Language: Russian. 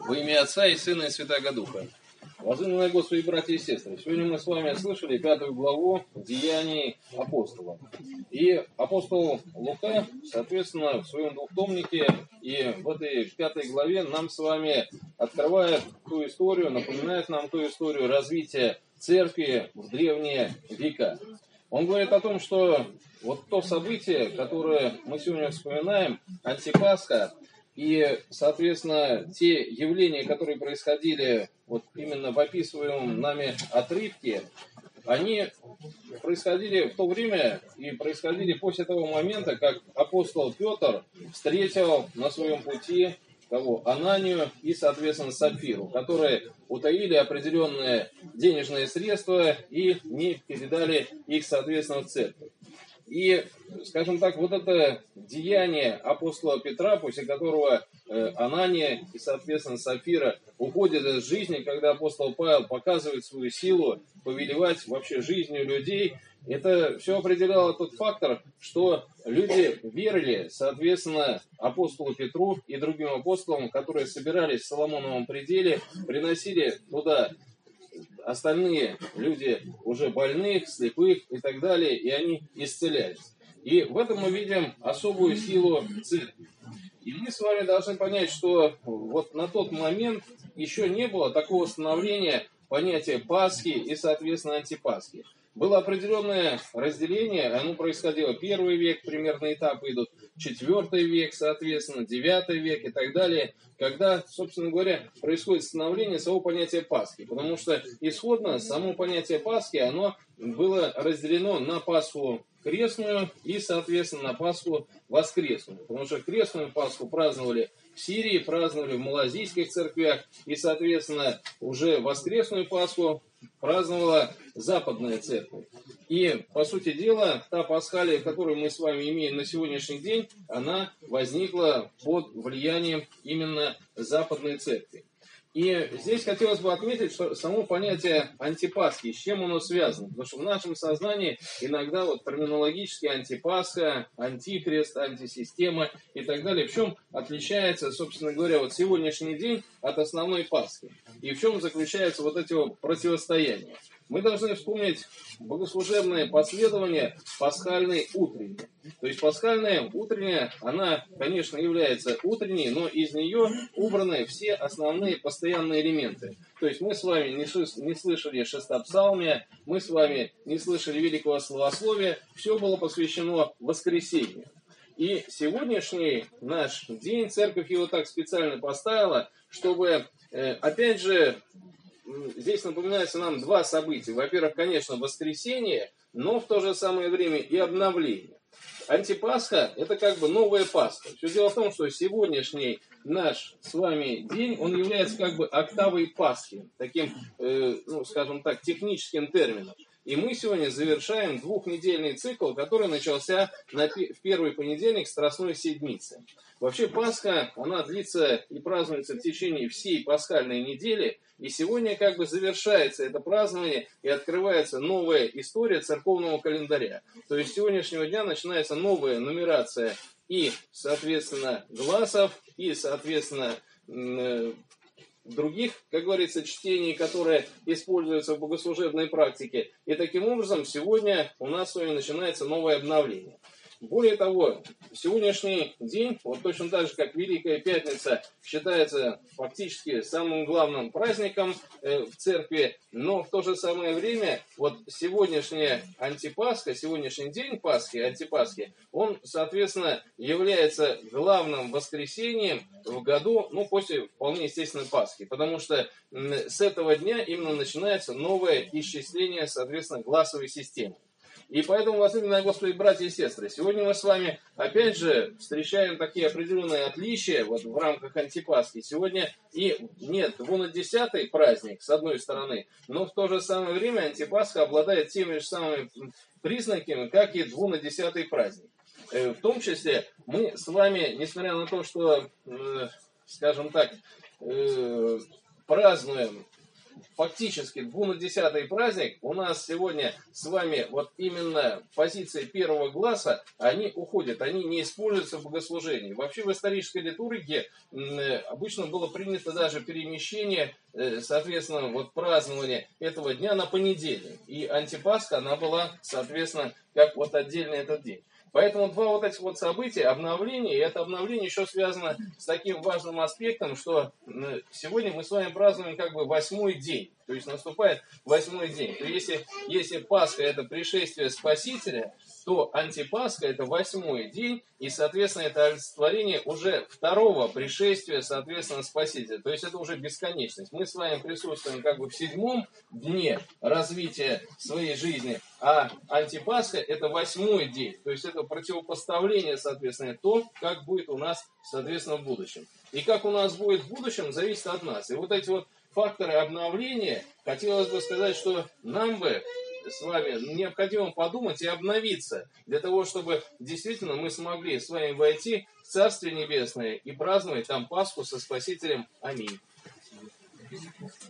Во имя Отца и Сына и Святаго Духа. Возлюбленные Господи, братья и сестры, сегодня мы с вами слышали 5 главу Деяний апостола. И апостол Лука, соответственно, в своем двухтомнике и в этой 5 главе нам с вами открывает ту историю, напоминает нам ту историю развития церкви в древние века. Он говорит о том, что вот то событие, которое мы сегодня вспоминаем, Антипасха, и, соответственно, те явления, которые происходили вот именно в описываемом нами отрывке, они происходили в то время и происходили после того момента, как апостол Петр встретил на своем пути Ананию и, соответственно, Сапфиру, которые утаили определенные денежные средства и не передали их, соответственно, в церковь. И, скажем так, вот это деяние апостола Петра, после которого Анания и, соответственно, Сапфира уходят из жизни, когда апостол Павел показывает свою силу повелевать вообще жизнью людей, это все определяло тот фактор, что люди верили, соответственно, апостолу Петру и другим апостолам, которые собирались в Соломоновом пределе, приносили туда остальные люди уже больных, слепых и так далее, и они исцелялись. И в этом мы видим особую силу церкви. И мы с вами должны понять, что вот на тот момент еще не было такого становления понятия Пасхи и, соответственно, Антипасхи. Было определенное разделение, оно происходило 1 век, примерно этапы идут, 4 век, соответственно, 9 век и так далее, когда, собственно говоря, происходит становление самого понятия Пасхи. Потому что исходно само понятие Пасхи, оно было разделено на Пасху крестную и, соответственно, на Пасху воскресную. Потому что крестную Пасху праздновали в Сирии, праздновали в малазийских церквях, и, соответственно, уже воскресную Пасху праздновала Западная Церковь. И, по сути дела, та пасхалия, которую мы с вами имеем на сегодняшний день, она возникла под влиянием именно Западной Церкви. И здесь хотелось бы отметить, что само понятие антипасхи, с чем оно связано. Потому что в нашем сознании иногда вот терминологически антипасха, антихрист, антисистема и так далее. В чем отличается, собственно говоря, вот сегодняшний день от основной Пасхи? И в чем заключается вот эти противостояния? Мы должны вспомнить богослужебное последование пасхальной утренней. То есть пасхальная утренняя, она, конечно, является утренней, но из нее убраны все основные постоянные элементы. То есть мы с вами не слышали шестопсалмия, мы с вами не слышали великого словословия, все было посвящено воскресению. И сегодняшний наш день, церковь его так специально поставила, чтобы, опять же, здесь напоминается нам два события. Во-первых, конечно, воскресенье, но в то же самое время и обновление. Антипасха – это как бы новая Пасха. Все дело в том, что сегодняшний наш с вами день, он является как бы октавой Пасхи, таким, скажем так, техническим термином. И мы сегодня завершаем двухнедельный цикл, который начался в первый понедельник Страстной Седмицы. Вообще Пасха, она длится и празднуется в течение всей пасхальной недели, и сегодня как бы завершается это празднование и открывается новая история церковного календаря. То есть с сегодняшнего дня начинается новая нумерация и, соответственно, гласов, и, соответственно, других, как говорится, чтений, которые используются в богослужебной практике. И таким образом сегодня у нас с вами начинается новое обновление. Более того, сегодняшний день, вот точно так же, как Великая Пятница, считается фактически самым главным праздником в церкви, но в то же самое время, вот сегодняшняя антипасха, сегодняшний день Пасхи, антипасхи, он, соответственно, является главным воскресением в году, после вполне естественной Пасхи, потому что с этого дня именно начинается новое исчисление, соответственно, гласовой системы. И поэтому, возлюбленные Господи, братья и сестры, сегодня мы с вами, опять же, встречаем такие определенные отличия вот в рамках антипасхи. Сегодня и нет двунадесятый праздник, с одной стороны, но в то же самое время антипасха обладает теми же самыми признаками, как и двунадесятый праздник. В том числе мы с вами, несмотря на то, что, скажем так, празднуем фактически 2/10 праздник, у нас сегодня с вами вот именно позиции первого гласа, они уходят, они не используются в богослужении. Вообще в исторической литургии обычно было принято даже перемещение, соответственно, вот празднование этого дня на понедельник. И антипасха, она была, соответственно, как вот отдельный этот день. Поэтому два вот этих вот события, обновление, и это обновление еще связано с таким важным аспектом, что сегодня мы с вами празднуем как бы 8-й день. То есть наступает 8-й день. То есть если Пасха это пришествие Спасителя, то антипасха это 8-й день, и, соответственно, это олицетворение уже второго пришествия, соответственно, Спасителя. То есть это уже бесконечность. Мы с вами присутствуем как бы в 7-м дне развития своей жизни, а антипасха это 8-й день. То есть это противопоставление, соответственно, то, как будет у нас, соответственно, в будущем. И как у нас будет в будущем, зависит от нас. И вот эти вот факторы обновления, хотелось бы сказать, что нам бы с вами необходимо подумать и обновиться, для того, чтобы действительно мы смогли с вами войти в Царствие Небесное и праздновать там Пасху со Спасителем. Аминь.